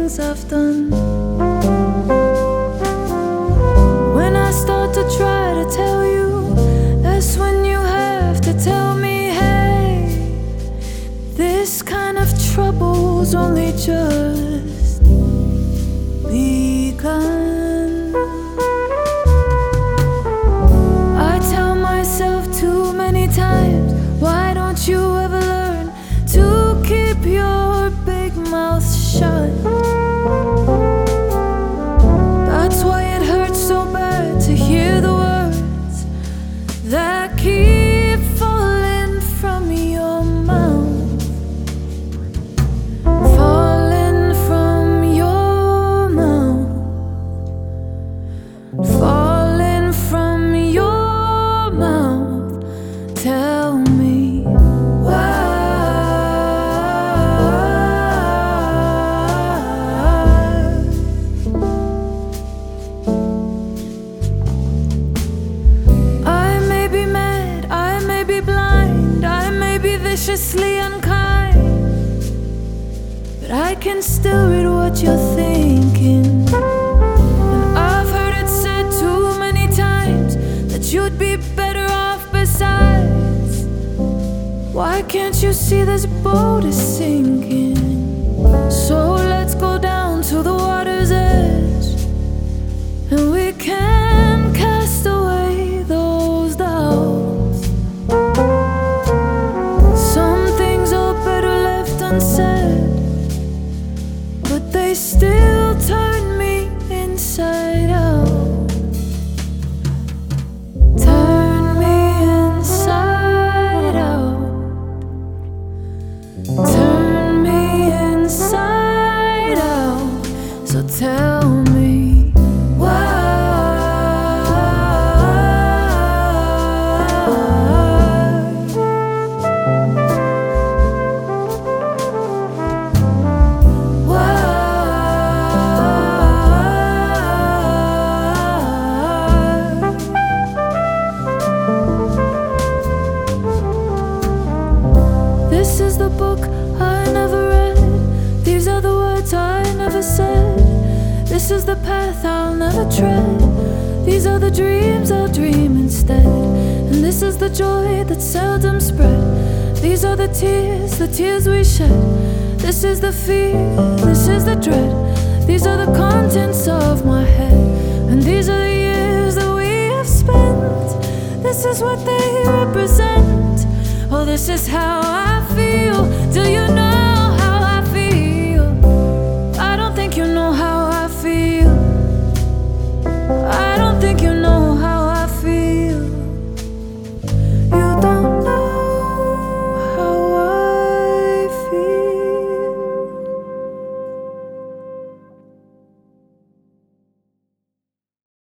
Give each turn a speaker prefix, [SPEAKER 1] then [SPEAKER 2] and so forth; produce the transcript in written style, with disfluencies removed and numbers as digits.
[SPEAKER 1] things I've done. When I start to try to tell you, that's when you have to tell me, hey, this kind of trouble's only just begun. I tell myself too many times, why don't you ever learn to keep your big mouth shut? That's why it hurts so bad to hear the words that keep falling from your mouth, falling from your mouth, falling from your mouth. Tell me why. Viciously unkind, but I can still read what you're thinking. And I've heard it said too many times that you'd be better off besides. Why can't you see this boat is sinking? So let's go down to the water's edge, and we can cast away those doubts. Unsaid, but they still turn me inside out. Turn me inside out. Turn me inside out. So tell me why. This is the book I never read. These are the words I never said. This is the path I'll never tread. These are the dreams I'll dream instead. And this is the joy that's seldom spread. These are the tears we shed. This is the fear, this is the dread. These are the contents of my head. And these are the years that we have spent. This is what they represent. Oh, this is how I